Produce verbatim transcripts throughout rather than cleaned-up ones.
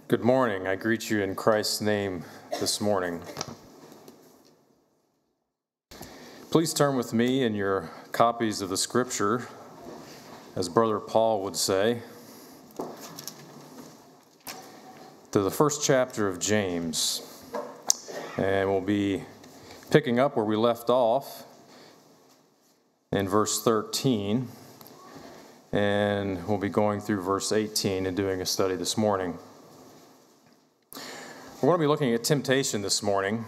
Good morning. I greet you in Christ's name this morning. Please turn with me in your copies of the Scripture, as Brother Paul would say, to the first chapter of James. And we'll be picking up where we left off in verse thirteen. And we'll be going through verse eighteen and doing a study this morning. We're going to be looking at temptation this morning,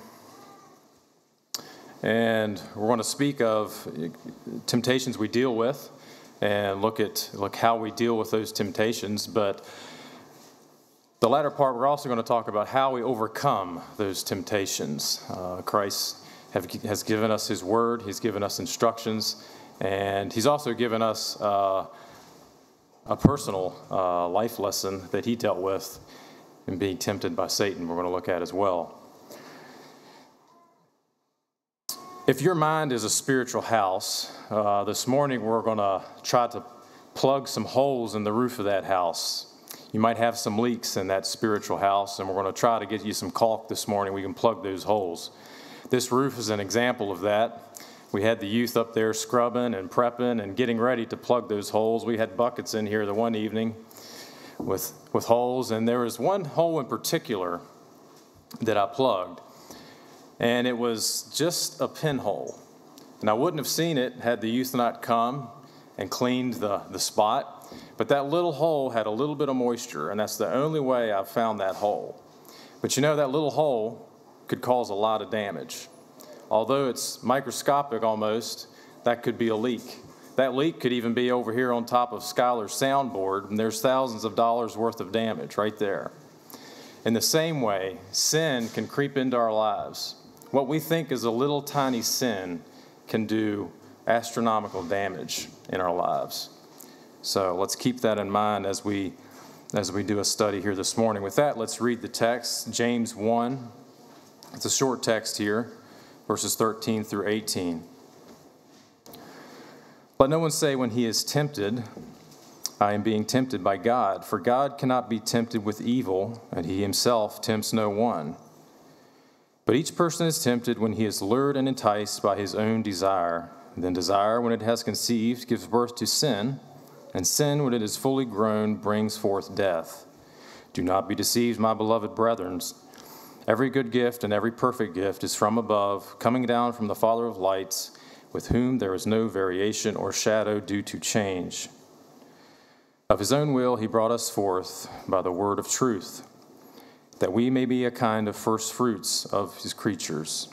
and we're going to speak of temptations we deal with and look at look how we deal with those temptations. But the latter part, we're also going to talk about how we overcome those temptations. Uh, Christ have, has given us His Word, He's given us instructions, and He's also given us uh, a personal uh, life lesson that He dealt with and being tempted by Satan, we're going to look at as well. If your mind is a spiritual house, uh, this morning we're going to try to plug some holes in the roof of that house. You might have some leaks in that spiritual house, and we're going to try to get you some caulk this morning. We can plug those holes. This roof is an example of that. We had the youth up there scrubbing and prepping and getting ready to plug those holes. We had buckets in here the one evening with with holes, and there was one hole in particular that I plugged, and it was just a pinhole. And I wouldn't have seen it had the youth not come and cleaned the, the spot, but that little hole had a little bit of moisture, and that's the only way I've found that hole. But you know, that little hole could cause a lot of damage. Although it's microscopic almost, that could be a leak. That leak could even be over here on top of Skylar's soundboard, and there's thousands of dollars worth of damage right there. In the same way, sin can creep into our lives. What we think is a little tiny sin can do astronomical damage in our lives. So let's keep that in mind as we as we do a study here this morning. With that, let's read the text, James one. It's a short text here, verses thirteen through eighteen. Let no one say when he is tempted, I am being tempted by God, for God cannot be tempted with evil, and He Himself tempts no one. But each person is tempted when he is lured and enticed by his own desire. Then desire, when it has conceived, gives birth to sin, and sin, when it is fully grown, brings forth death. Do not be deceived, my beloved brethren. Every good gift and every perfect gift is from above, coming down from the Father of lights, with whom there is no variation or shadow due to change. Of His own will He brought us forth by the word of truth, that we may be a kind of first fruits of His creatures.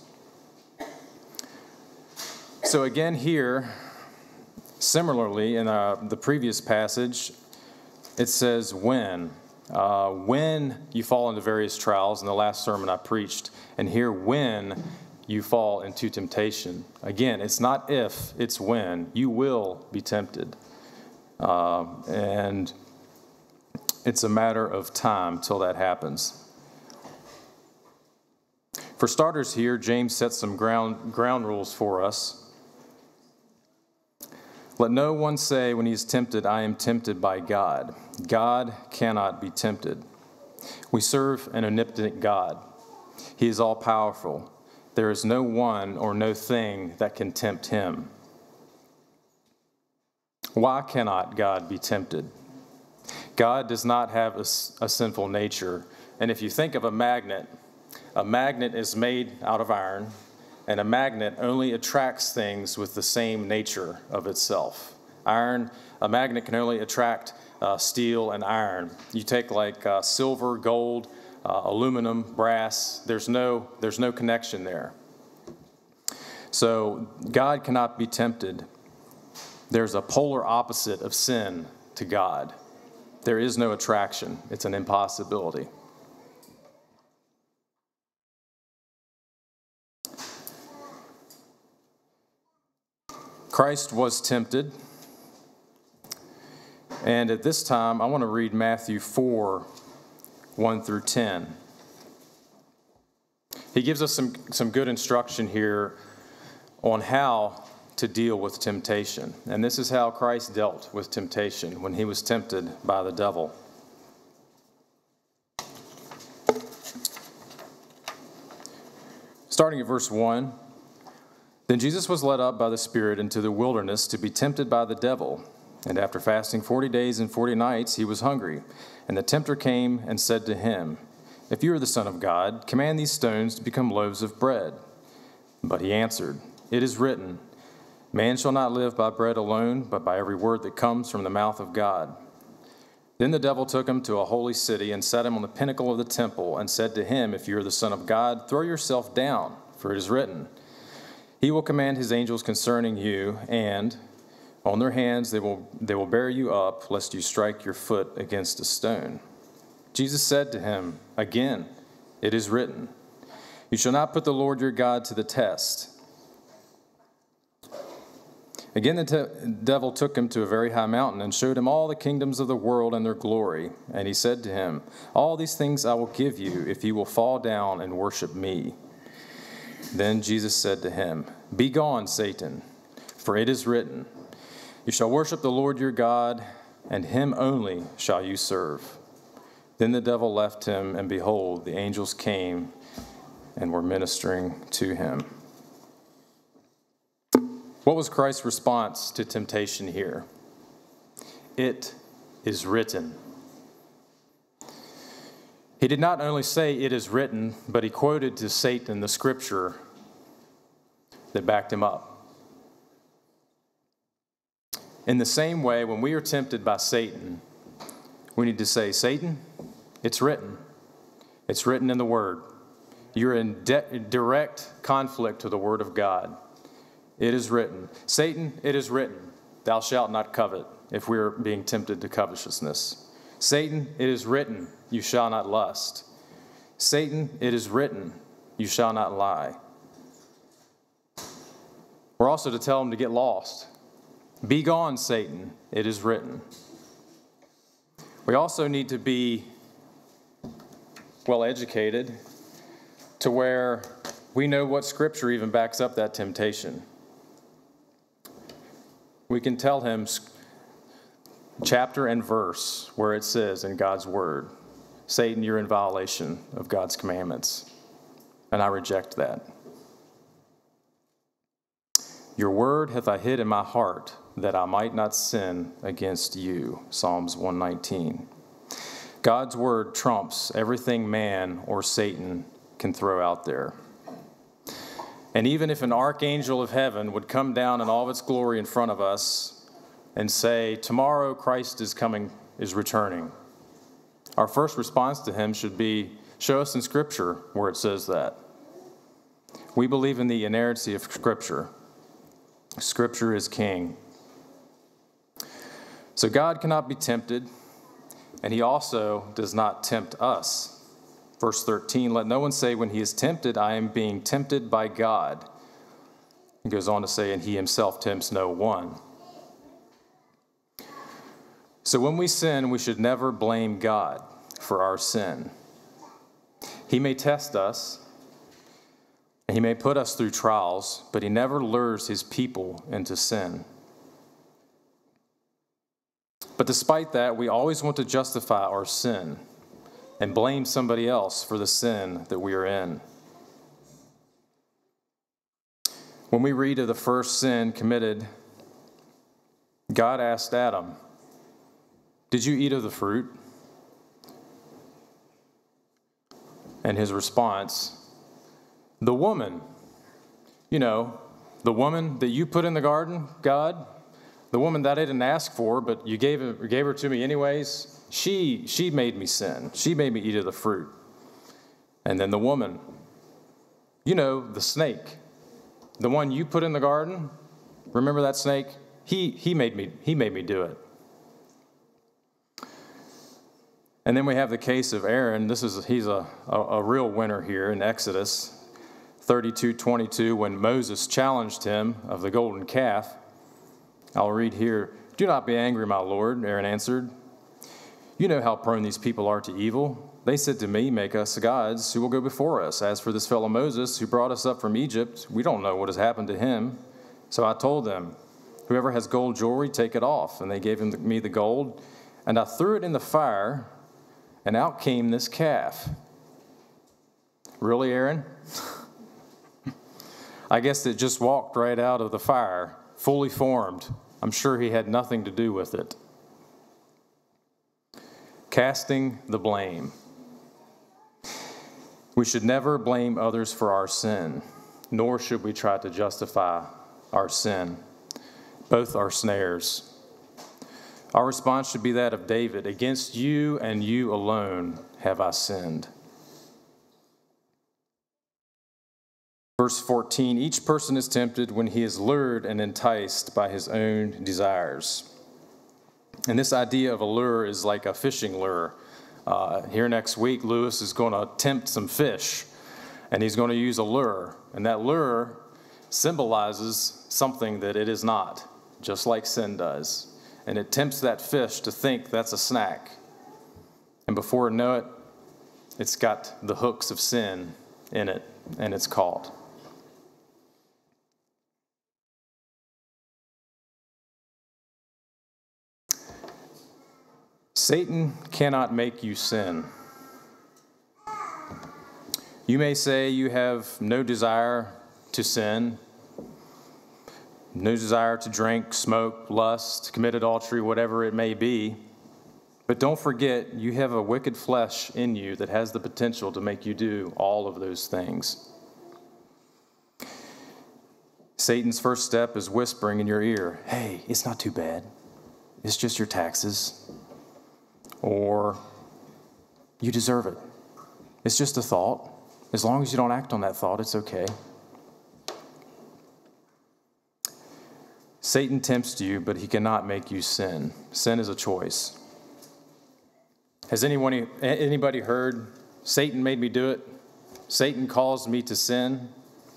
So again here, similarly in uh, the previous passage, it says when. Uh, when you fall into various trials, in the last sermon I preached, and here when you fall into temptation. Again, it's not if, it's when. You will be tempted. Uh, and it's a matter of time till that happens. For starters here, James sets some ground, ground rules for us. Let no one say when he is tempted, I am tempted by God. God cannot be tempted. We serve an omnipotent God. He is all-powerful. There is no one or no thing that can tempt Him. Why cannot God be tempted? God does not have a, a sinful nature. And if you think of a magnet, a magnet is made out of iron, and a magnet only attracts things with the same nature of itself. Iron, a magnet can only attract uh, steel and iron. You take like uh, silver, gold, Uh, aluminum, brass, there's no, there's no connection there. So God cannot be tempted. There's a polar opposite of sin to God. There is no attraction. It's an impossibility. Christ was tempted. And at this time, I want to read Matthew four, one through ten. He gives us some, some good instruction here on how to deal with temptation. And this is how Christ dealt with temptation when He was tempted by the devil. Starting at verse one, then Jesus was led up by the Spirit into the wilderness to be tempted by the devil. And after fasting forty days and forty nights, he was hungry. And the tempter came and said to him, if you are the Son of God, command these stones to become loaves of bread. But he answered, it is written, man shall not live by bread alone, but by every word that comes from the mouth of God. Then the devil took him to a holy city and set him on the pinnacle of the temple and said to him, if you are the Son of God, throw yourself down, for it is written, he will command his angels concerning you, and on their hands they will, they will bear you up, lest you strike your foot against a stone. Jesus said to him, again, it is written, you shall not put the Lord your God to the test. Again, the te- devil took him to a very high mountain and showed him all the kingdoms of the world and their glory. And he said to him, all these things I will give you if you will fall down and worship me. Then Jesus said to him, begone, Satan, for it is written, you shall worship the Lord your God, and him only shall you serve. Then the devil left him, and behold, the angels came and were ministering to him. What was Christ's response to temptation here? It is written. He did not only say it is written, but he quoted to Satan the scripture that backed him up. In the same way, when we are tempted by Satan, we need to say, Satan, it's written. It's written in the Word. You're in de- direct conflict with the Word of God. It is written. Satan, it is written, thou shalt not covet, if we are being tempted to covetousness. Satan, it is written, you shall not lust. Satan, it is written, you shall not lie. We're also to tell him to get lost. Be gone, Satan, it is written. We also need to be well educated to where we know what scripture even backs up that temptation. We can tell him chapter and verse where it says in God's word, Satan, you're in violation of God's commandments, and I reject that. Your word hath I hid in my heart, that I might not sin against you. Psalms one nineteen. God's word trumps everything man or Satan can throw out there. And even if an archangel of heaven would come down in all of its glory in front of us and say, tomorrow Christ is coming, is returning, our first response to him should be, show us in Scripture where it says that. We believe in the inerrancy of Scripture. Scripture is king. So God cannot be tempted, and he also does not tempt us. Verse thirteen, let no one say when he is tempted, I am being tempted by God. He goes on to say, and he himself tempts no one. So when we sin, we should never blame God for our sin. He may test us, and he may put us through trials, but he never lures his people into sin. But despite that, we always want to justify our sin and blame somebody else for the sin that we are in. When we read of the first sin committed, God asked Adam, did you eat of the fruit? And his response, the woman, you know, the woman that you put in the garden, God, the woman that I didn't ask for, but you gave, it, gave her to me anyways, she, she made me sin. She made me eat of the fruit. And then the woman, you know, the snake, the one you put in the garden, remember that snake? He, he, made me, he made me do it. And then we have the case of Aaron. This is he's a, a, a real winner here in Exodus thirty-two twenty-two, when Moses challenged him of the golden calf. I'll read here. Do not be angry, my Lord, Aaron answered. You know how prone these people are to evil. They said to me, make us gods who will go before us. As for this fellow Moses, who brought us up from Egypt, we don't know what has happened to him. So I told them, whoever has gold jewelry, take it off. And they gave him the, me the gold, and I threw it in the fire, and out came this calf. Really, Aaron? I guess it just walked right out of the fire, fully formed. I'm sure he had nothing to do with it. Casting the blame. We should never blame others for our sin, nor should we try to justify our sin. Both are snares. Our response should be that of David, against you and you alone have I sinned. Verse fourteen, each person is tempted when he is lured and enticed by his own desires. And this idea of a lure is like a fishing lure. Uh, here next week, Lewis is going to tempt some fish, and he's going to use a lure. And that lure symbolizes something that it is not, just like sin does. And it tempts that fish to think that's a snack. And before you know it, it's got the hooks of sin in it, and it's caught. Satan cannot make you sin. You may say you have no desire to sin, no desire to drink, smoke, lust, commit adultery, whatever it may be. But don't forget, you have a wicked flesh in you that has the potential to make you do all of those things. Satan's first step is whispering in your ear, hey, it's not too bad. It's just your taxes. Or, you deserve it. It's just a thought. As long as you don't act on that thought, it's okay. Satan tempts you, but he cannot make you sin. Sin is a choice. Has anyone, anybody heard, Satan made me do it? Satan caused me to sin?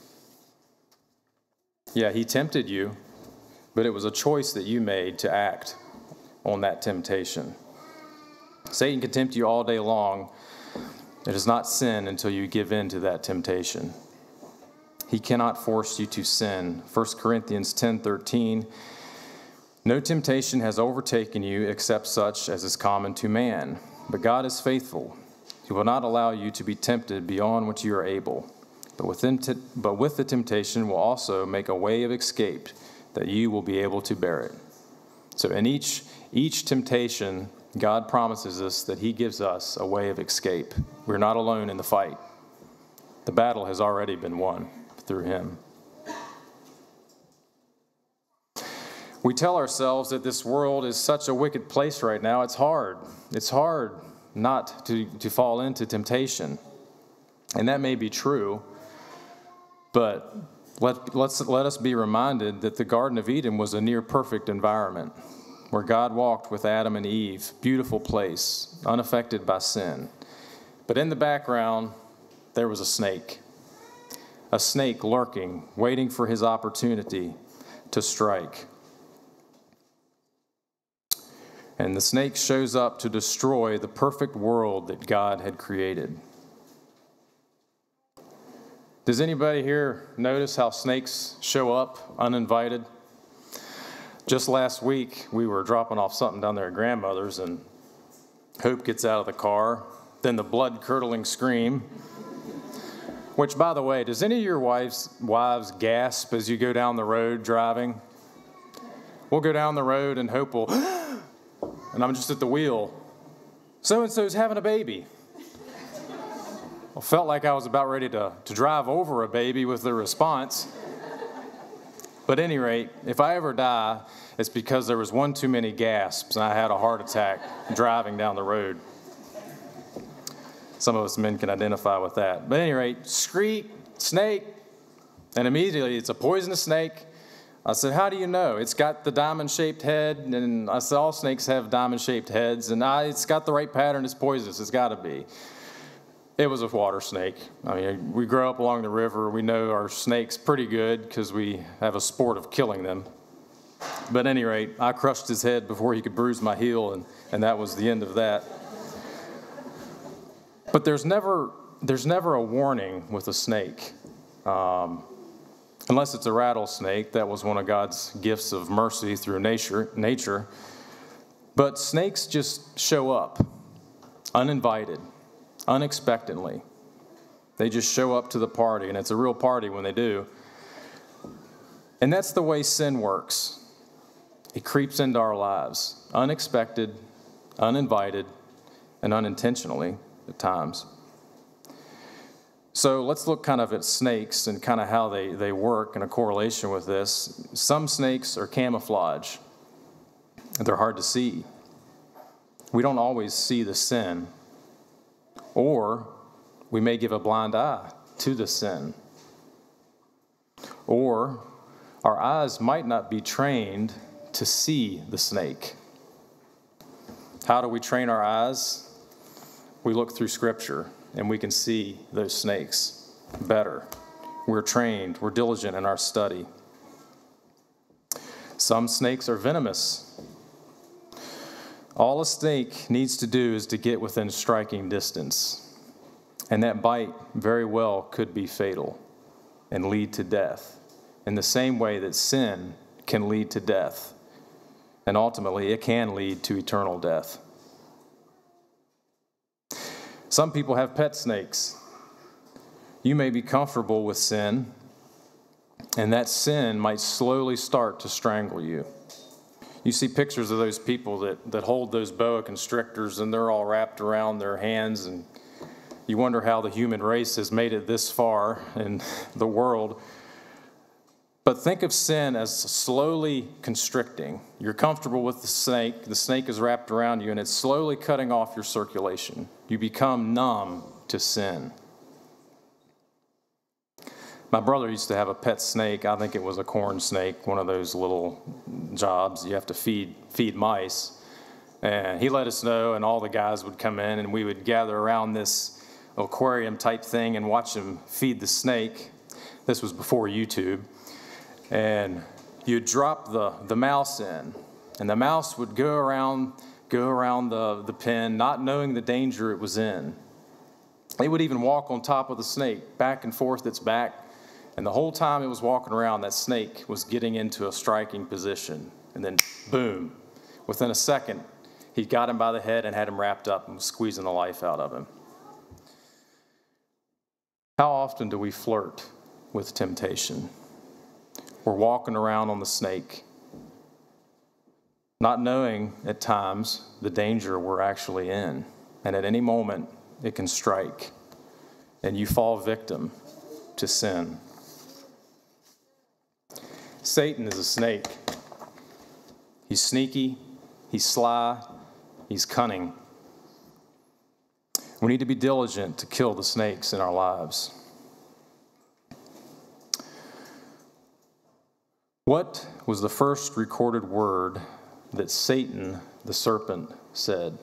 Yeah, he tempted you, but it was a choice that you made to act on that temptation. Satan can tempt you all day long. It is not sin until you give in to that temptation. He cannot force you to sin. First Corinthians ten thirteen, no temptation has overtaken you except such as is common to man. But God is faithful. He will not allow you to be tempted beyond what you are able. But, within t- but with the temptation will also make a way of escape that you will be able to bear it. So in each, each temptation, God promises us that he gives us a way of escape. We're not alone in the fight. The battle has already been won through him. We tell ourselves that this world is such a wicked place right now. It's hard. It's hard not to, to fall into temptation. And that may be true, but let, let's, let us be reminded that the Garden of Eden was a near perfect environment where God walked with Adam and Eve, beautiful place, unaffected by sin. But in the background, there was a snake. A snake lurking, waiting for his opportunity to strike. And the snake shows up to destroy the perfect world that God had created. Does anybody here notice how snakes show up uninvited? Just last week, we were dropping off something down there at grandmother's, and Hope gets out of the car, then the blood-curdling scream, which, by the way, does any of your wives, wives gasp as you go down the road driving? We'll go down the road, and Hope will, and I'm just at the wheel. So-and-so's having a baby. I felt like I was about ready to, to drive over a baby with the response. But at any rate, if I ever die, it's because there was one too many gasps and I had a heart attack driving down the road. Some of us men can identify with that. But at any rate, screech, snake, and immediately it's a poisonous snake. I said, how do you know? It's got the diamond-shaped head, and I said all snakes have diamond-shaped heads, and I, it's got the right pattern, it's poisonous, it's got to be. It was a water snake. I mean, we grow up along the river. We know our snakes pretty good because we have a sport of killing them. But at any rate, I crushed his head before he could bruise my heel, and, and that was the end of that. But there's never, there's never a warning with a snake. Um, unless it's a rattlesnake. That was one of God's gifts of mercy through nature. nature. But snakes just show up, uninvited, unexpectedly. They just show up to the party, and it's a real party when they do. And that's the way sin works. It creeps into our lives, unexpected, uninvited, and unintentionally at times. So let's look kind of at snakes and kind of how they, they work in a correlation with this. Some snakes are camouflage. They're hard to see. We don't always see the sin. Or we may give a blind eye to the sin. Or our eyes might not be trained to see the snake. How do we train our eyes? We look through Scripture, and we can see those snakes better. We're trained, we're diligent in our study. Some snakes are venomous. All a snake needs to do is to get within striking distance. And that bite very well could be fatal and lead to death, in the same way that sin can lead to death. And ultimately, it can lead to eternal death. Some people have pet snakes. You may be comfortable with sin, and that sin might slowly start to strangle you. You see pictures of those people that, that hold those boa constrictors, and they're all wrapped around their hands, and you wonder how the human race has made it this far in the world. But think of sin as slowly constricting. You're comfortable with the snake. The snake is wrapped around you, and it's slowly cutting off your circulation. You become numb to sin. My brother used to have a pet snake. I think it was a corn snake, one of those little jobs you have to feed feed mice. And he let us know, and all the guys would come in, and we would gather around this aquarium type thing and watch him feed the snake. This was before YouTube. And you'd drop the, the mouse in, and the mouse would go around go around the, the pen, not knowing the danger it was in. It would even walk on top of the snake, back and forth its back, and the whole time it was walking around, that snake was getting into a striking position. And then, boom, within a second, he got him by the head and had him wrapped up and was squeezing the life out of him. How often do we flirt with temptation? We're walking around on the snake, not knowing at times the danger we're actually in. And at any moment, it can strike, and you fall victim to sin. Satan is a snake. He's sneaky, he's sly, he's cunning. We need to be diligent to kill the snakes in our lives. What was the first recorded word that Satan, the serpent, said?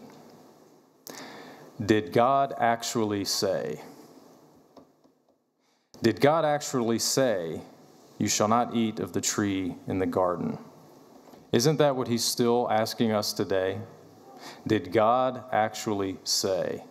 Did God actually say? Did God actually say, "You shall not eat of the tree in the garden"? Isn't that what he's still asking us today? Did God actually say?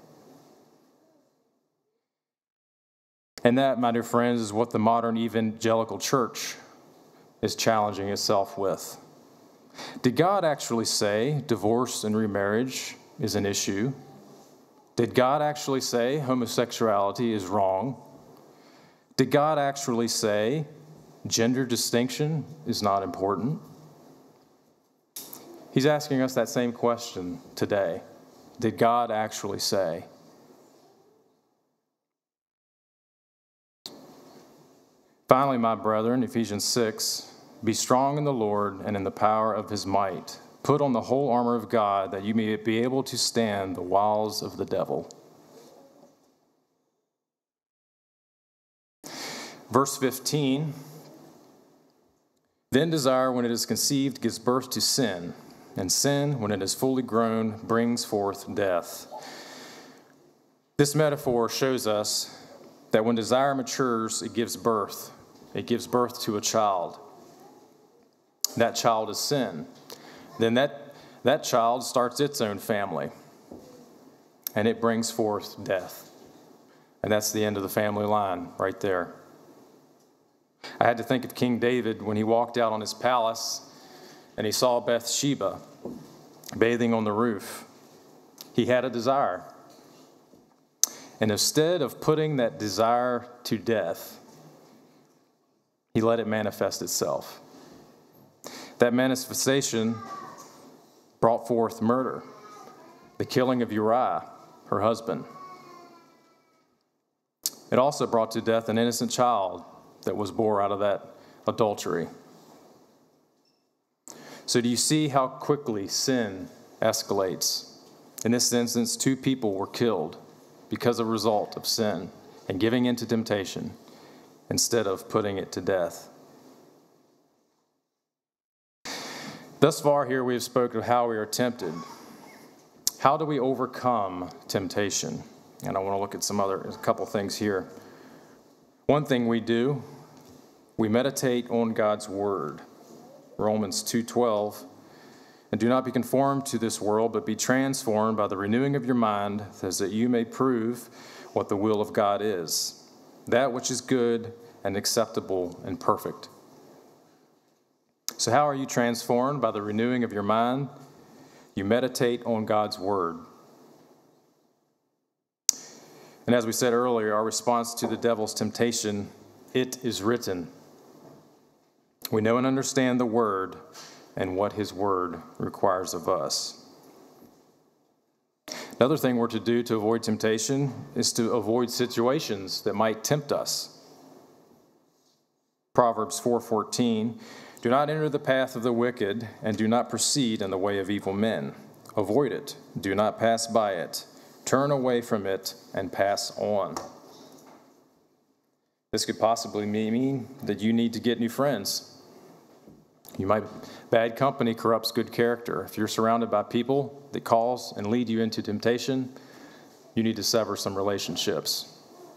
And that, my dear friends, is what the modern evangelical church is challenging itself with. Did God actually say divorce and remarriage is an issue? Did God actually say homosexuality is wrong? Did God actually say gender distinction is not important? He's asking us that same question today. Did God actually say? Finally, my brethren, Ephesians six, be strong in the Lord and in the power of his might. Put on the whole armor of God that you may be able to stand the wiles of the devil. Verse fifteen, then desire, when it is conceived, gives birth to sin, and sin, when it is fully grown, brings forth death. This metaphor shows us that when desire matures, it gives birth. It gives birth to a child. That child is sin. Then that, that child starts its own family, and it brings forth death. And that's the end of the family line right there. I had to think of King David when he walked out on his palace and he saw Bathsheba bathing on the roof. He had a desire. And instead of putting that desire to death, He let it manifest itself. That manifestation brought forth murder, the killing of Uriah, her husband. It also brought to death an innocent child that was born out of that adultery. So do you see how quickly sin escalates? In this instance, two people were killed because of a result of sin and giving in to temptation instead of putting it to death. Thus far here we have spoken of how we are tempted. How do we overcome temptation? And I want to look at some other, a couple things here. One thing we do, we meditate on God's word. Romans two twelve, and do not be conformed to this world, but be transformed by the renewing of your mind, so that you may prove what the will of God is, that which is good and acceptable and perfect. So how are you transformed? By the renewing of your mind. You meditate on God's word. And as we said earlier, our response to the devil's temptation, it is written. We know and understand the word and what his word requires of us. Another thing we're to do to avoid temptation is to avoid situations that might tempt us. Proverbs four fourteen, do not enter the path of the wicked, and do not proceed in the way of evil men. Avoid it. Do not pass by it. Turn away from it and pass on. This could possibly mean that you need to get new friends. You might, bad company corrupts good character. If you're surrounded by people that cause and lead you into temptation, you need to sever some relationships.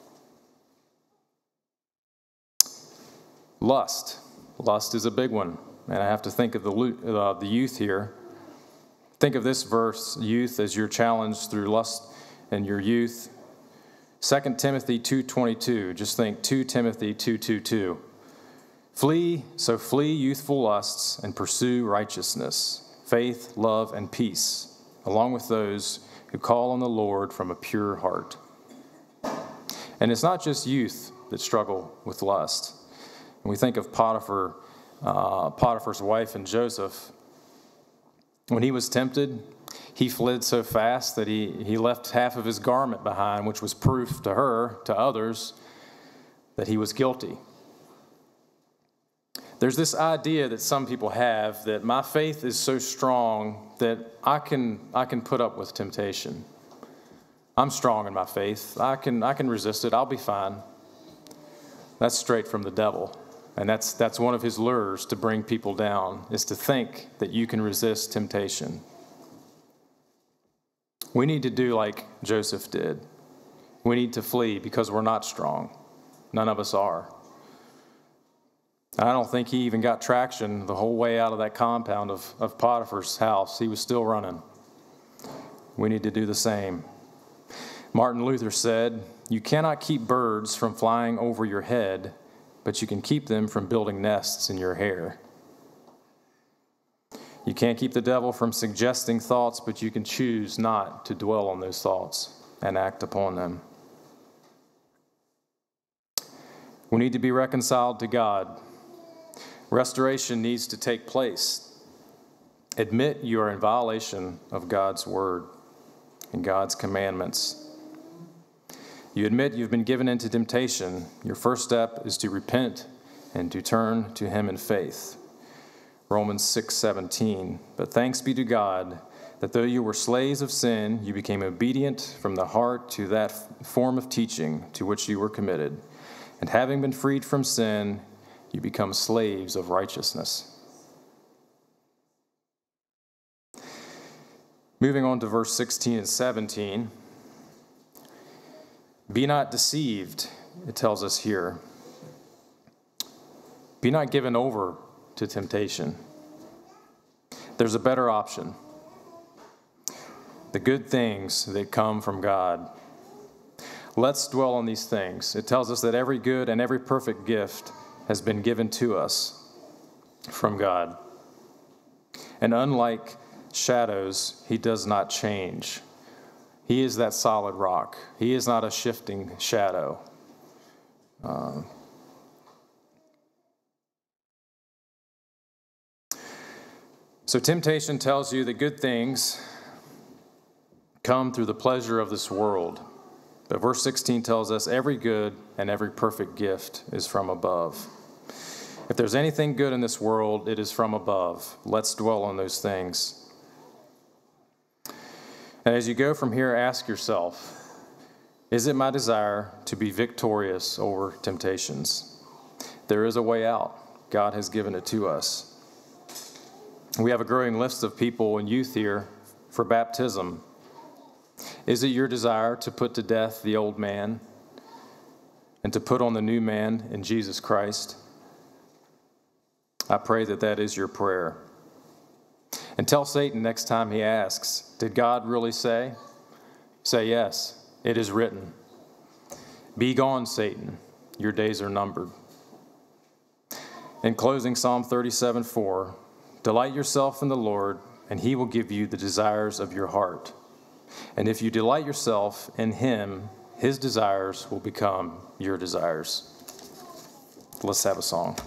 Lust. Lust is a big one, and I have to think of the, uh, the youth here. Think of this verse, youth, as you're challenged through lust in your youth. Second Timothy two twenty-two, just think two Timothy two twenty-two. Flee, so flee youthful lusts and pursue righteousness, faith, love, and peace, along with those who call on the Lord from a pure heart. And it's not just youth that struggle with lust. When we think of Potiphar, uh, Potiphar's wife and Joseph, when he was tempted, he fled so fast that he, he left half of his garment behind, which was proof to her, to others, that he was guilty. There's this idea that some people have that my faith is so strong that I can I can put up with temptation. I'm strong in my faith. I can I can resist it. I'll be fine. That's straight from the devil. And that's that's one of his lures to bring people down, is to think that you can resist temptation. We need to do like Joseph did. We need to flee because we're not strong. None of us are. I don't think he even got traction the whole way out of that compound of, of Potiphar's house. He was still running. We need to do the same. Martin Luther said, you cannot keep birds from flying over your head, but you can keep them from building nests in your hair. You can't keep the devil from suggesting thoughts, but you can choose not to dwell on those thoughts and act upon them. We need to be reconciled to God. Restoration needs to take place. Admit you are in violation of God's word and God's commandments. You admit you've been given into temptation. Your first step is to repent and to turn to him in faith. Romans six seventeen. But thanks be to God that though you were slaves of sin, you became obedient from the heart to that form of teaching to which you were committed. And having been freed from sin, you become slaves of righteousness. Moving on to verse sixteen and seventeen. Be not deceived, it tells us here. Be not given over to temptation. There's a better option. The good things that come from God. Let's dwell on these things. It tells us that every good and every perfect gift has been given to us from God. And unlike shadows, he does not change. He is that solid rock. He is not a shifting shadow. Uh, So temptation tells you that good things come through the pleasure of this world. But verse sixteen tells us every good and every perfect gift is from above. If there's anything good in this world, it is from above. Let's dwell on those things. And as you go from here, ask yourself, is it my desire to be victorious over temptations? There is a way out. God has given it to us. We have a growing list of people and youth here for baptism. Is it your desire to put to death the old man and to put on the new man in Jesus Christ? I pray that that is your prayer. And tell Satan next time he asks, did God really say? Say, yes, it is written. Be gone, Satan. Your days are numbered. In closing, Psalm thirty-seven four, delight yourself in the Lord, and he will give you the desires of your heart. And if you delight yourself in him, his desires will become your desires. Let's have a song.